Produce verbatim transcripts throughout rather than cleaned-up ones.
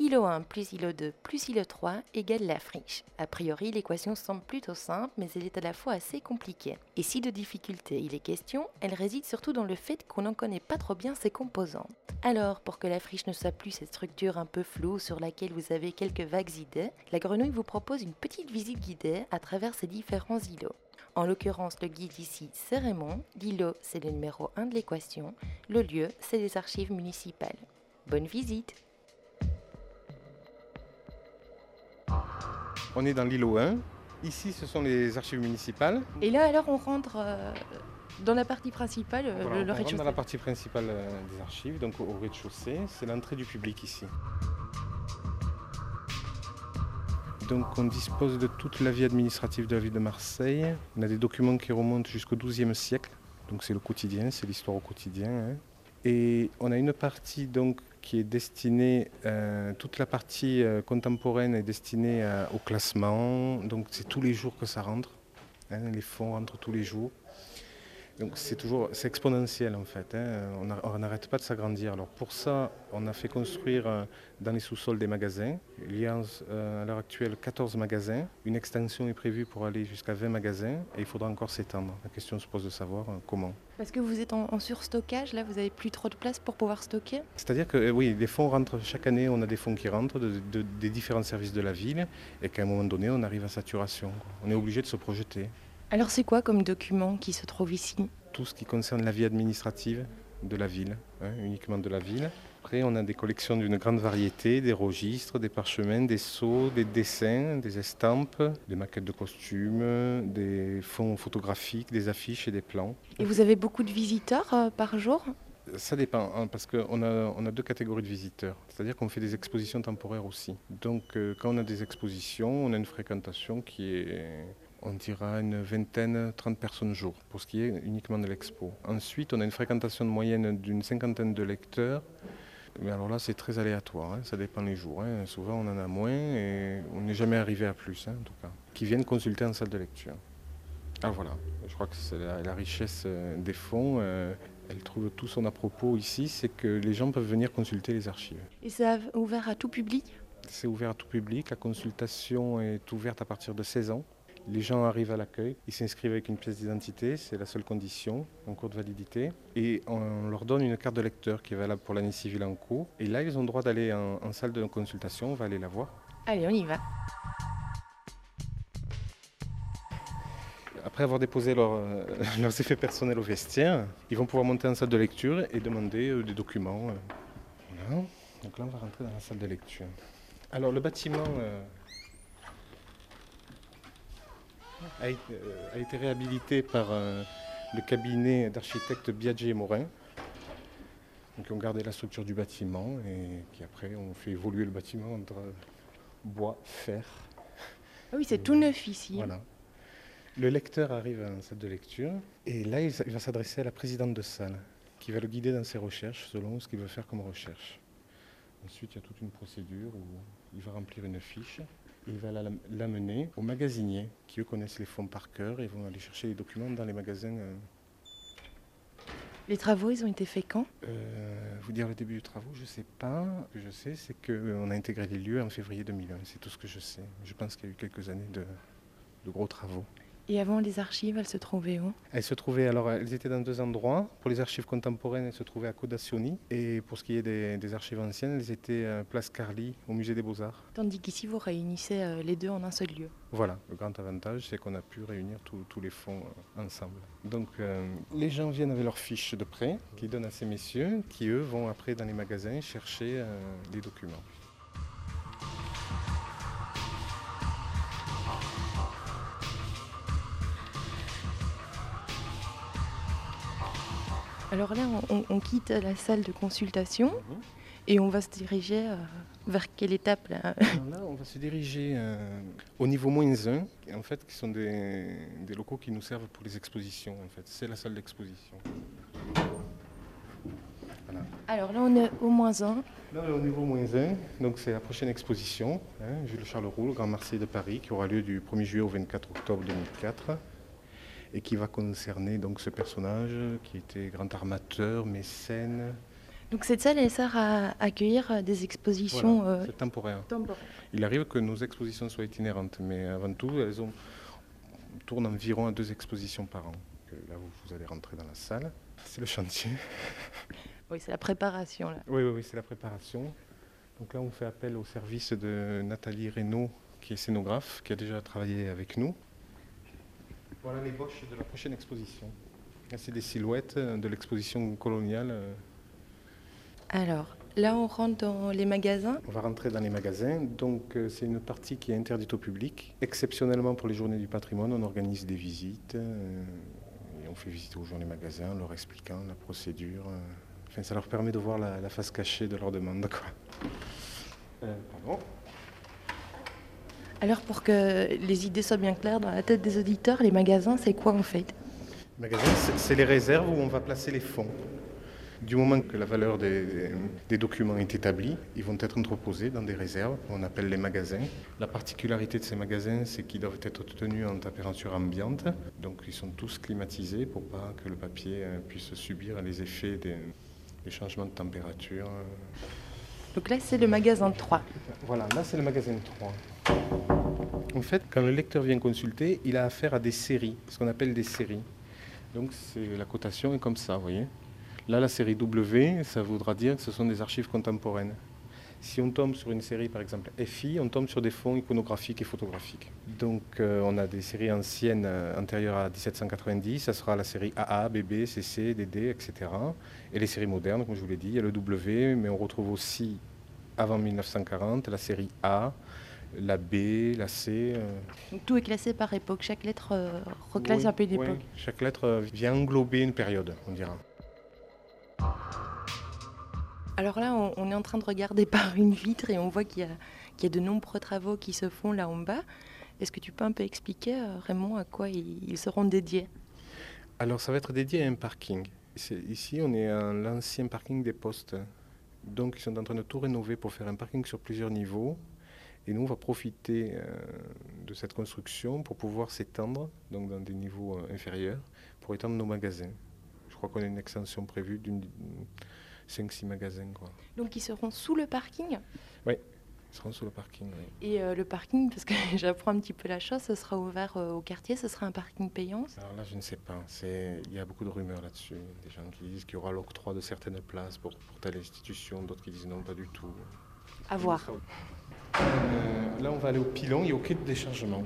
îlot un plus îlot deux plus îlot trois égale la friche. A priori, l'équation semble plutôt simple, mais elle est à la fois assez compliquée. Et si de difficulté il est question, elle réside surtout dans le fait qu'on n'en connaît pas trop bien ses composantes. Alors, pour que la friche ne soit plus cette structure un peu floue sur laquelle vous avez quelques vagues idées, la grenouille vous propose une petite visite guidée à travers ces différents îlots. En l'occurrence, le guide ici, c'est Raymond, l'îlot, c'est le numéro un de l'équation, le lieu, c'est les archives municipales. Bonne visite! On est dans l'îlot un. Ici, ce sont les archives municipales. Et là, alors, on rentre euh, dans la partie principale, euh, Voilà, le, le on rentre rez-de-chaussée. dans la partie principale euh, des archives, donc au rez-de-chaussée. C'est l'entrée du public ici. Donc on dispose de toute la vie administrative de la ville de Marseille. On a des documents qui remontent jusqu'au douzième siècle. Donc c'est le quotidien, c'est l'histoire au quotidien. Hein. Et on a une partie donc qui est destinée, euh, toute la partie euh, contemporaine est destinée euh, au classement. Donc c'est tous les jours que ça rentre. Hein, les fonds rentrent tous les jours. Donc c'est toujours, c'est exponentiel en fait, hein. On n'arrête pas de s'agrandir. Alors pour ça, on a fait construire euh, dans les sous-sols des magasins. Il y a euh, à l'heure actuelle quatorze magasins. Une extension est prévue pour aller jusqu'à vingt magasins et il faudra encore s'étendre. La question se pose de savoir euh, comment. Parce que vous êtes en, en surstockage, là, vous n'avez plus trop de place pour pouvoir stocker. C'est-à-dire que euh, oui, les fonds rentrent chaque année, on a des fonds qui rentrent de, de, des différents services de la ville et qu'à un moment donné, on arrive à saturation. On est obligé de se projeter. Alors c'est quoi comme document qui se trouve ici? Tout ce qui concerne la vie administrative de la ville, hein, uniquement de la ville. Après, on a des collections d'une grande variété, des registres, des parchemins, des sceaux, des dessins, des estampes, des maquettes de costumes, des fonds photographiques, des affiches et des plans. Et vous avez beaucoup de visiteurs euh, par jour? Ça dépend, hein, parce qu'on a, on a deux catégories de visiteurs. C'est-à-dire qu'on fait des expositions temporaires aussi. Donc euh, quand on a des expositions, on a une fréquentation qui est... On dira une vingtaine, trente personnes jour, pour ce qui est uniquement de l'expo. Ensuite, on a une fréquentation de moyenne d'une cinquantaine de lecteurs. Mais alors là, c'est très aléatoire, hein, ça dépend les jours. Hein. Souvent, on en a moins et on n'est jamais arrivé à plus, hein, en tout cas. Qui viennent consulter en salle de lecture. Alors voilà, je crois que c'est la, la richesse des fonds. Euh, elle trouve tout son à-propos ici, c'est que les gens peuvent venir consulter les archives. Et c'est ouvert à tout public? C'est ouvert à tout public. La consultation est ouverte à partir de seize ans. Les gens arrivent à l'accueil, ils s'inscrivent avec une pièce d'identité, c'est la seule condition, en cours de validité. Et on leur donne une carte de lecteur qui est valable pour l'année civile en cours. Et là, ils ont le droit d'aller en, en salle de consultation, on va aller la voir. Allez, on y va. Après avoir déposé leur, euh, leurs effets personnels au vestiaire, ils vont pouvoir monter en salle de lecture et demander euh, des documents. Euh, voilà. Donc là, on va rentrer dans la salle de lecture. Alors le bâtiment... Euh, A été, euh, a été réhabilité par euh, le cabinet d'architectes Biaggi et Morin. Donc ils ont gardé la structure du bâtiment et qui après ont fait évoluer le bâtiment entre bois, fer. Ah oui, c'est et tout neuf ici. Voilà. Le lecteur arrive en salle de lecture et là il va s'adresser à la présidente de salle qui va le guider dans ses recherches selon ce qu'il veut faire comme recherche. Ensuite, il y a toute une procédure où il va remplir une fiche. Il va l'amener aux magasiniers qui eux connaissent les fonds par cœur et vont aller chercher les documents dans les magasins. Les travaux, ils ont été faits quand? euh, Vous dire le début des travaux, je ne sais pas. Ce que je sais, c'est qu'on a intégré les lieux en février deux mille un. C'est tout ce que je sais. Je pense qu'il y a eu quelques années de, de gros travaux. Et avant, les archives, elles se trouvaient où? Elles se trouvaient, alors elles étaient dans deux endroits. Pour les archives contemporaines, elles se trouvaient à Codacioni. Et pour ce qui est des, des archives anciennes, elles étaient à Place Carly, au musée des Beaux-Arts. Tandis qu'ici, vous réunissez les deux en un seul lieu. Voilà, le grand avantage, c'est qu'on a pu réunir tous les fonds ensemble. Donc euh, les gens viennent avec leurs fiches de prêt, qu'ils donnent à ces messieurs, qui eux vont après dans les magasins chercher euh, les documents. Alors là, on, on quitte la salle de consultation mmh. et on va se diriger euh, vers quelle étape là? Alors là, on va se diriger euh, au niveau moins un, en fait, qui sont des, des locaux qui nous servent pour les expositions. En fait, c'est la salle d'exposition. Voilà. Alors là, on est au moins un. Là, on est au niveau moins un, donc c'est la prochaine exposition, hein, Jules Charles-Roux, le Grand Marseille de Paris, qui aura lieu du premier juillet au vingt-quatre octobre deux mille quatre. Et qui va concerner donc ce personnage qui était grand armateur, mécène. Donc cette salle, elle sert à accueillir des expositions Voilà, euh, c'est temporaire. temporaires. Il arrive que nos expositions soient itinérantes, mais avant tout, elles ont, on tourne environ à deux expositions par an. Là, vous, vous allez rentrer dans la salle. C'est le chantier. Oui, c'est la préparation là. Oui, oui, oui, c'est la préparation. Donc là, on fait appel au service de Nathalie Reynaud, qui est scénographe, qui a déjà travaillé avec nous. Voilà l'ébauche de la prochaine exposition. Là, c'est des silhouettes de l'exposition coloniale. Alors, là, on rentre dans les magasins. On va rentrer dans les magasins. Donc, euh, c'est une partie qui est interdite au public. Exceptionnellement, pour les journées du patrimoine, on organise des visites. Euh, et on fait visiter aux gens les magasins, en leur expliquant la procédure. Euh, enfin, ça leur permet de voir la, la face cachée de leur demande, quoi. Euh, pardon. Alors, pour que les idées soient bien claires dans la tête des auditeurs, les magasins, c'est quoi en fait? Les magasins, c'est, c'est les réserves où on va placer les fonds. Du moment que la valeur des, des, des documents est établie, ils vont être entreposés dans des réserves qu'on appelle les magasins. La particularité de ces magasins, c'est qu'ils doivent être tenus en température ambiante. Donc ils sont tous climatisés pour pas que le papier puisse subir les effets des, des changements de température. Donc là, c'est le magasin trois. Voilà, là c'est le magasin trois. En fait, quand le lecteur vient consulter, il a affaire à des séries, ce qu'on appelle des séries. Donc c'est, la cotation est comme ça, vous voyez. Là, la série W, ça voudra dire que ce sont des archives contemporaines. Si on tombe sur une série, par exemple F I, on tombe sur des fonds iconographiques et photographiques. Donc, euh, on a des séries anciennes, euh, antérieures à dix-sept cent quatre-vingt-dix, ça sera la série A A, B B, C C, D D, et cetera. Et les séries modernes, comme je vous l'ai dit, il y a le W, mais on retrouve aussi, avant mille neuf cent quarante, la série A, la B, la C. Euh... Donc, tout est classé par époque, chaque lettre euh, reclasse oui, un peu une époque. Oui. Chaque lettre vient englober une période, on dira. Alors là, on, on est en train de regarder par une vitre et on voit qu'il y a, qu'il y a de nombreux travaux qui se font là en bas. Est-ce que tu peux un peu expliquer, euh, Raymond, à quoi ils, ils seront dédiés? Alors, ça va être dédié à un parking. C'est, ici, on est à l'ancien parking des postes. Donc, ils sont en train de tout rénover pour faire un parking sur plusieurs niveaux. Et nous, on va profiter euh, de cette construction pour pouvoir s'étendre, donc dans des niveaux euh, inférieurs, pour étendre nos magasins. Je crois qu'on a une extension prévue d'une cinq six magasins, quoi. Donc ils seront sous le parking? Oui, ils seront sous le parking, oui. Et euh, le parking, parce que j'apprends un petit peu la chose, ce sera ouvert euh, au quartier, ce sera un parking payant? Alors là, je ne sais pas. C'est... Il y a beaucoup de rumeurs là-dessus. Des gens qui disent qu'il y aura l'octroi de certaines places pour, pour telle institution, d'autres qui disent non, pas du tout. À voir. Euh, là, on va aller au pilon et au quai de déchargement.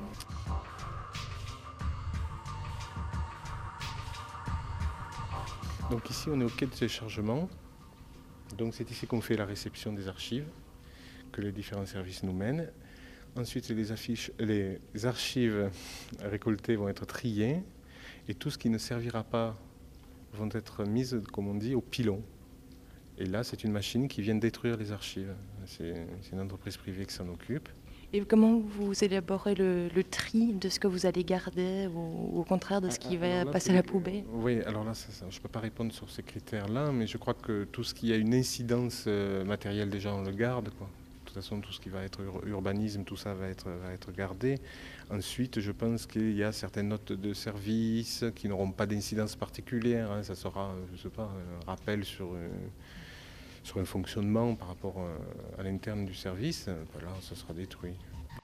Donc ici, on est au quai de déchargement. Donc c'est ici qu'on fait la réception des archives, que les différents services nous mènent. Ensuite, les, affiches, les archives récoltées vont être triées et tout ce qui ne servira pas vont être mises, comme on dit, au pilon. Et là, c'est une machine qui vient détruire les archives. C'est, c'est une entreprise privée qui s'en occupe. Et comment vous élaborez le, le tri de ce que vous allez garder ou au contraire de ce qui va là, passer à la poubelle? Oui, alors là, ça, ça, je ne peux pas répondre sur ces critères-là, mais je crois que tout ce qui a une incidence euh, matérielle, déjà, on le garde, quoi. De toute façon, tout ce qui va être ur- urbanisme, tout ça va être, va être gardé. Ensuite, je pense qu'il y a certaines notes de service qui n'auront pas d'incidence particulière. Hein. Ça sera, je ne sais pas, un rappel sur... Euh, sur un fonctionnement par rapport à l'interne du service, ben là, ça sera détruit.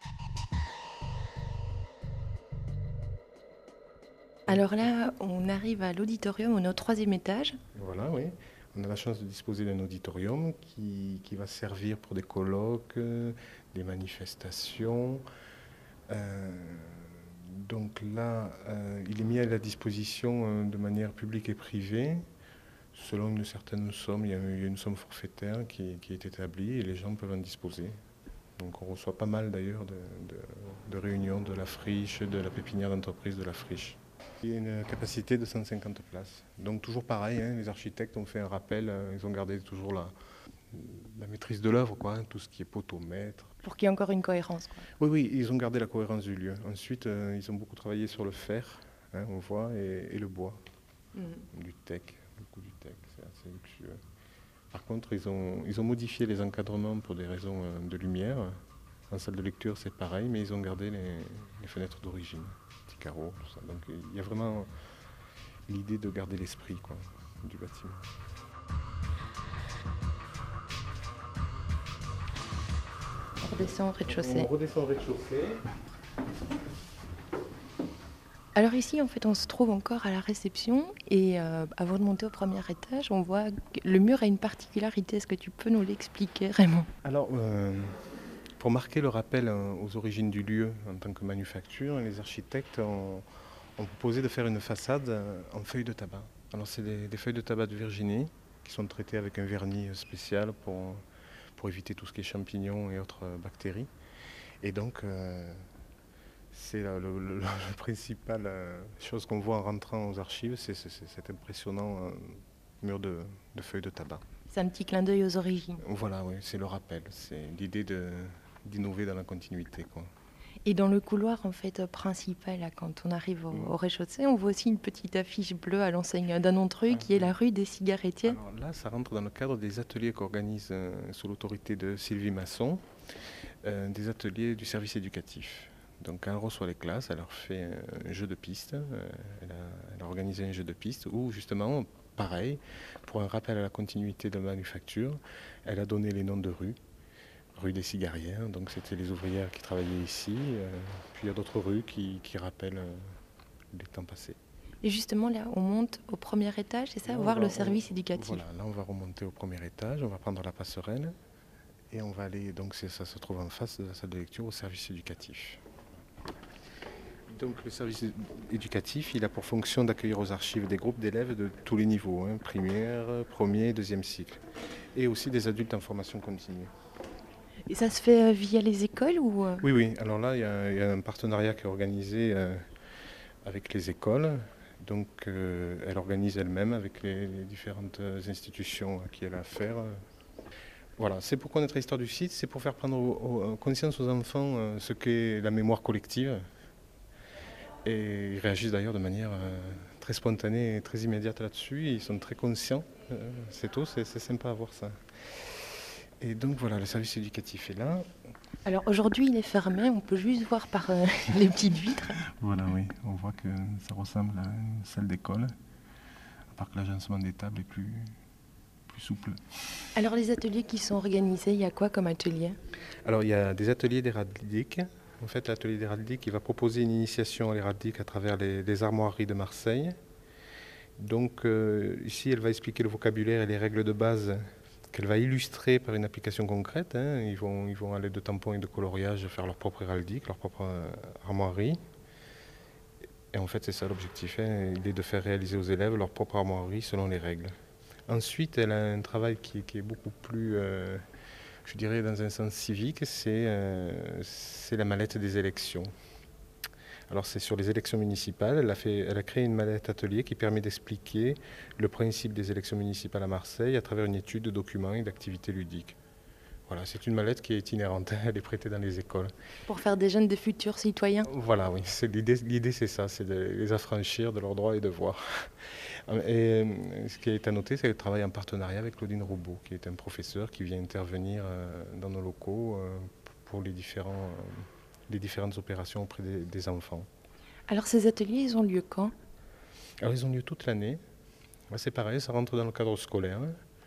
Alors là, on arrive à l'auditorium, on est au troisième étage. Voilà, oui. On a la chance de disposer d'un auditorium qui, qui va servir pour des colloques, des manifestations. Euh, donc là, euh, il est mis à la disposition euh, de manière publique et privée. Selon une certaine somme, il y a une somme forfaitaire qui, qui est établie et les gens peuvent en disposer. Donc on reçoit pas mal d'ailleurs de, de, de réunions de la friche, de la pépinière d'entreprise de la friche. Il y a une capacité de cent cinquante places. Donc toujours pareil, hein, les architectes ont fait un rappel, hein, ils ont gardé toujours la, la maîtrise de l'œuvre, quoi, hein, tout ce qui est potomètre. Pour qu'il y ait encore une cohérence, quoi. Oui, oui, ils ont gardé la cohérence du lieu. Ensuite, euh, ils ont beaucoup travaillé sur le fer, hein, on voit, et, et le bois, mmh. du teck. Beaucoup du teck, c'est assez luxueux. Par contre, ils ont, ils ont modifié les encadrements pour des raisons de lumière. En salle de lecture, c'est pareil, mais ils ont gardé les, les fenêtres d'origine, petits carreaux, tout ça. Donc il y a vraiment l'idée de garder l'esprit, quoi, du bâtiment. redescend au rez-de-chaussée. On redescend au rez-de-chaussée. Alors ici, en fait, on se trouve encore à la réception et euh, avant de monter au premier étage, on voit que le mur a une particularité. Est-ce que tu peux nous l'expliquer, Raymond? Alors, euh, pour marquer le rappel euh, aux origines du lieu en tant que manufacture, les architectes ont, ont proposé de faire une façade euh, en feuilles de tabac. Alors, c'est des, des feuilles de tabac de Virginie qui sont traitées avec un vernis spécial pour, pour éviter tout ce qui est champignons et autres euh, bactéries. Et donc, euh, c'est la le, le, le principale euh, chose qu'on voit en rentrant aux archives, c'est, c'est, c'est cet impressionnant euh, mur de, de feuilles de tabac. C'est un petit clin d'œil aux origines. Voilà, oui, c'est le rappel, c'est l'idée de, d'innover dans la continuité, quoi. Et dans le couloir en fait principal, là, quand on arrive au, au rez-de-chaussée, on voit aussi une petite affiche bleue à l'enseigne d'Annontreux, ah, qui est la rue des cigarettiers. Alors là, ça rentre dans le cadre des ateliers qu'organise euh, sous l'autorité de Sylvie Masson, euh, des ateliers du service éducatif. Donc quand elle reçoit les classes, elle leur fait un jeu de piste, euh, elle, a, elle a organisé un jeu de piste où justement, pareil, pour un rappel à la continuité de la manufacture, elle a donné les noms de rues. Rue des Cigarières, donc c'était les ouvrières qui travaillaient ici, euh, puis il y a d'autres rues qui, qui rappellent euh, les temps passés. Et justement là, on monte au premier étage, c'est ça, là, voir va, le service on, éducatif. Voilà, là on va remonter au premier étage, on va prendre la passerelle et on va aller, donc c'est, ça se trouve en face de la salle de lecture, au service éducatif. Donc le service éducatif, il a pour fonction d'accueillir aux archives des groupes d'élèves de tous les niveaux, hein, primaire, premier, deuxième cycle, et aussi des adultes en formation continue. Et ça se fait via les écoles ou Oui, oui. Alors là, il y, y a un partenariat qui est organisé euh, avec les écoles. Donc, euh, elle organise elle-même avec les, les différentes institutions à qui elle a affaire. Voilà, c'est pour connaître l'histoire du site, c'est pour faire prendre au, au, conscience aux enfants euh, ce qu'est la mémoire collective. Et ils réagissent d'ailleurs de manière euh, très spontanée et très immédiate là-dessus. Ils sont très conscients. Euh, c'est tout, c'est, c'est sympa à voir ça. Et donc voilà, le service éducatif est là. Alors aujourd'hui il est fermé, on peut juste voir par euh, les petites vitres. Voilà, oui, on voit que ça ressemble à une salle d'école, à part que l'agencement des tables est plus, plus souple. Alors les ateliers qui sont organisés, il y a quoi comme atelier? Alors il y a des ateliers d'héraldique. En fait, l'atelier d'héraldique, il va proposer une initiation à l'héraldique à travers les, les armoiries de Marseille. Donc euh, ici, elle va expliquer le vocabulaire et les règles de base qu'elle va illustrer par une application concrète. Hein. Ils vont, ils vont à l'aide de tampons et de coloriage faire leur propre héraldique, leur propre euh, armoirie. Et en fait, c'est ça l'objectif. Hein. Il est de faire réaliser aux élèves leur propre armoirie selon les règles. Ensuite, elle a un travail qui, qui est beaucoup plus, euh, je dirais, dans un sens civique, c'est, euh, c'est la mallette des élections. Alors c'est sur les élections municipales, elle a, fait, elle a créé une mallette atelier qui permet d'expliquer le principe des élections municipales à Marseille à travers une étude de documents et d'activités ludiques. Voilà, c'est une mallette qui est itinérante, elle est prêtée dans les écoles. Pour faire des jeunes de futurs citoyens. Voilà, oui, c'est l'idée, l'idée c'est ça, c'est de les affranchir de leurs droits et devoirs. Et ce qui est à noter, c'est le travail en partenariat avec Claudine Roubaud, qui est un professeur qui vient intervenir dans nos locaux pour les différents... les différentes opérations auprès des, des enfants. Alors ces ateliers, ils ont lieu quand? Alors ils ont lieu toute l'année. C'est pareil, ça rentre dans le cadre scolaire.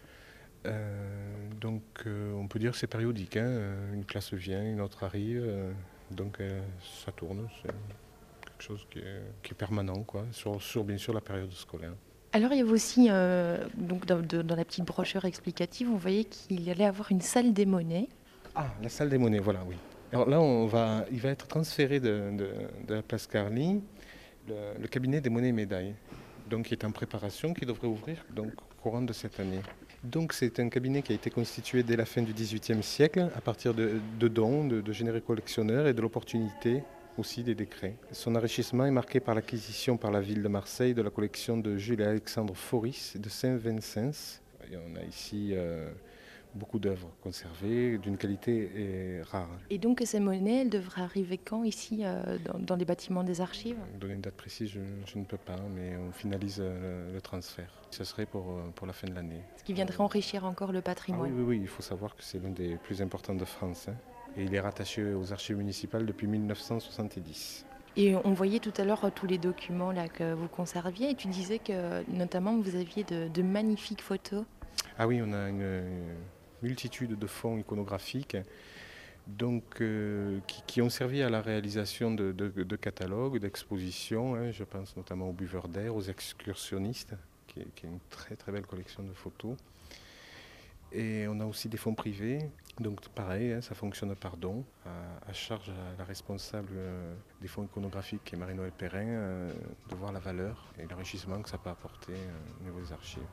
Euh, donc euh, on peut dire que c'est périodique. Hein. Une classe vient, une autre arrive. Euh, donc euh, ça tourne. C'est quelque chose qui est, qui est permanent, quoi, sur, sur bien sûr la période scolaire. Alors il y avait aussi, euh, donc dans, de, dans la petite brochure explicative, on voyait qu'il allait avoir une salle des monnaies. Ah, la salle des monnaies, voilà, oui. Alors là, on va, il va être transféré de, de, de la place Carly, le, le cabinet des monnaies et médailles, donc qui est en préparation, qui devrait ouvrir donc, au courant de cette année. Donc c'est un cabinet qui a été constitué dès la fin du dix-huitième siècle, à partir de, de dons, de, de généreux collectionneurs et de l'opportunité aussi des décrets. Son enrichissement est marqué par l'acquisition par la ville de Marseille de la collection de Jules et Alexandre Foris de Saint-Vincent. Et on a ici... Euh, beaucoup d'œuvres conservées, d'une qualité rare. Et donc ces monnaies, elles devraient arriver quand ici, euh, dans, dans les bâtiments des archives? Donner une date précise, je, je ne peux pas, mais on finalise le, le transfert. Ce serait pour, pour la fin de l'année. Ce qui viendrait enrichir encore le patrimoine. Ah oui, oui, oui, il faut savoir que c'est l'un des plus importants de France. Hein, et il est rattaché aux archives municipales depuis mille neuf cent soixante-dix. Et on voyait tout à l'heure tous les documents là, que vous conserviez, et tu disais que notamment vous aviez de, de magnifiques photos. Ah oui, on a une... une multitude de fonds iconographiques donc, euh, qui, qui ont servi à la réalisation de, de- de catalogues, d'expositions. Hein. Je pense notamment aux buveurs d'air, aux excursionnistes, qui est, qui est une très très belle collection de photos. Et on a aussi des fonds privés. Donc pareil, hein, ça fonctionne par don, à, à charge à la responsable euh, des fonds iconographiques, qui est Marie-Noël Perrin, euh, de voir la valeur et l'enrichissement que ça peut apporter euh, au niveau des archives.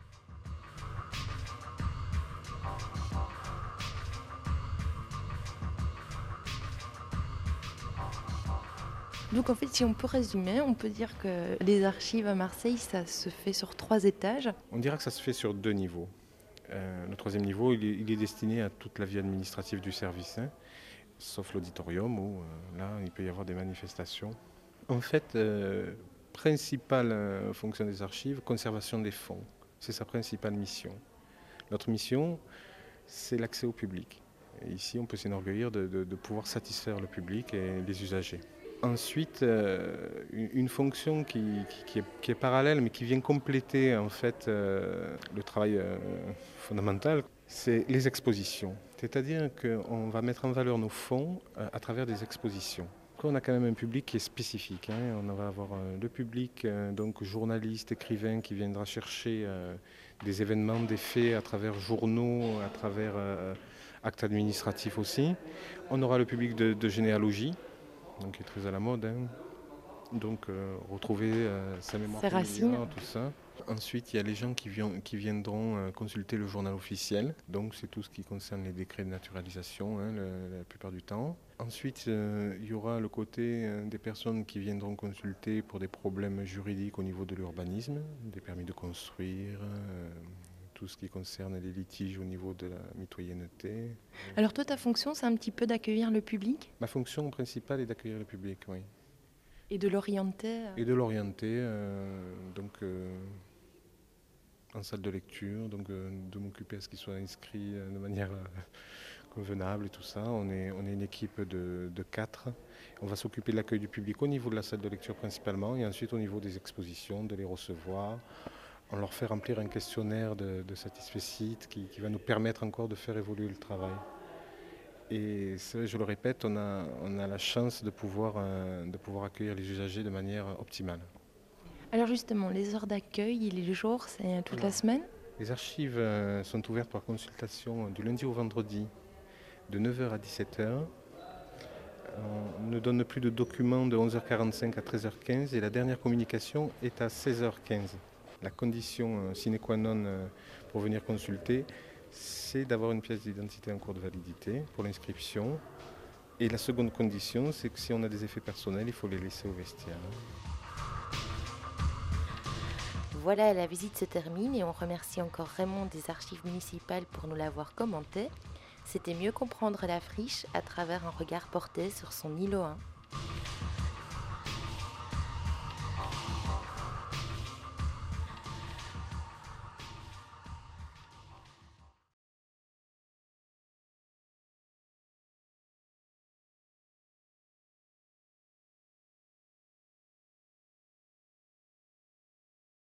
Donc en fait, si on peut résumer, on peut dire que les archives à Marseille, ça se fait sur trois étages. On dira que ça se fait sur deux niveaux. Euh, le troisième niveau, il est, il est destiné à toute la vie administrative du service, hein, sauf l'auditorium où euh, là, il peut y avoir des manifestations. En fait, euh, principale euh, fonction des archives, conservation des fonds. C'est sa principale mission. Notre mission, c'est l'accès au public. Et ici, on peut s'enorgueillir de, de- de pouvoir satisfaire le public et les usagers. Ensuite, euh, une, une fonction qui, qui- qui est, qui est parallèle, mais qui vient compléter en fait euh, le travail euh, fondamental, c'est les expositions. C'est-à-dire qu'on va mettre en valeur nos fonds euh, à travers des expositions. Après, on a quand même un public qui est spécifique, hein. On va avoir euh, le public, euh, donc journaliste, écrivain, qui viendra chercher euh, des événements, des faits à travers journaux, à travers euh, actes administratifs aussi. On aura le public de, de généalogie, donc qui est très à la mode, hein. Donc euh, retrouver euh, sa mémoire Ses racines. familiale, tout ça. Ensuite, il y a les gens qui, vient- qui viendront euh, consulter le journal officiel. Donc c'est tout ce qui concerne les décrets de naturalisation, hein, le- la plupart du temps. Ensuite, euh, il y aura le côté euh, des personnes qui viendront consulter pour des problèmes juridiques au niveau de l'urbanisme, des permis de construire, euh, tout ce qui concerne les litiges au niveau de la mitoyenneté. Alors toi, ta fonction, c'est un petit peu d'accueillir le public Ma fonction principale est d'accueillir le public, oui. et de l'orienter. euh, Et de l'orienter, euh, donc euh, en salle de lecture, donc euh, de m'occuper à ce qu'il soit inscrit euh, de manière euh, convenable et tout ça. On est, on est une équipe de, de quatre. On va s'occuper de l'accueil du public au niveau de la salle de lecture principalement, et ensuite au niveau des expositions, de les recevoir. On leur fait remplir un questionnaire de, de satisfecit qui, qui va nous permettre encore de faire évoluer le travail. Et c'est vrai, je le répète, on a, on a la chance de pouvoir, euh, de pouvoir accueillir les usagers de manière optimale. Alors justement, les heures d'accueil et les jours, c'est toute la Alors, semaine. Les archives euh, sont ouvertes par consultation du lundi au vendredi de neuf heures à dix-sept heures. On ne donne plus de documents de onze heures quarante-cinq à treize heures quinze et la dernière communication est à seize heures quinze. La condition euh, sine qua non euh, pour venir consulter, c'est d'avoir une pièce d'identité en cours de validité pour l'inscription. Et la seconde condition, c'est que si on a des effets personnels, il faut les laisser au vestiaire. Voilà, la visite se termine et on remercie encore Raymond des archives municipales pour nous l'avoir commenté. C'était mieux comprendre la friche à travers un regard porté sur son îlot un.